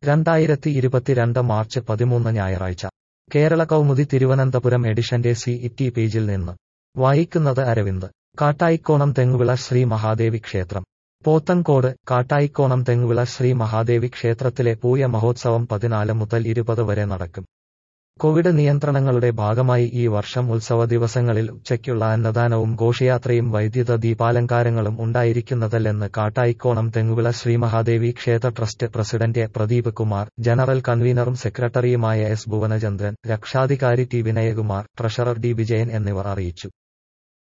2022 March 13 ഞായറാഴ്ച കേരള കൗമുദി തിരുവനന്തപുരം എഡിഷന്റെ CET പേജിൽ നിന്ന് വായിക്കുന്നത് അരവിന്ദ്. കാട്ടായിക്കോണം തെങ്ങുവിള ശ്രീ മഹാദേവി ക്ഷേത്രം. പോത്തൻകോട്. കാട്ടായിക്കോണം തെങ്ങുവിള ശ്രീ മഹാദേവി ക്ഷേത്രത്തിലെ പൂയ മഹോത്സവം 14 മുതൽ 20 വരെ നടക്കും. കോവിഡ് നിയന്ത്രണങ്ങളുടെ ഭാഗമായി ഈ വർഷം ഉത്സവ ദിവസങ്ങളിൽ ഉച്ചയ്ക്കുള്ള അന്നദാനവും ഘോഷയാത്രയും വൈദ്യുത ദീപാലങ്കാരങ്ങളും ഉണ്ടായിരിക്കുന്നതല്ലെന്ന് കാട്ടായിക്കോണം തെങ്ങുവിള ശ്രീമഹാദേവി ക്ഷേത്ര trust president Pradeep Kumar, general കൺവീനറും സെക്രട്ടറിയുമായ S ഭുവനചന്ദ്രൻ, രക്ഷാധികാരി T Vinayakumar, treasurer D Vijayan എന്നിവർ അറിയിച്ചു.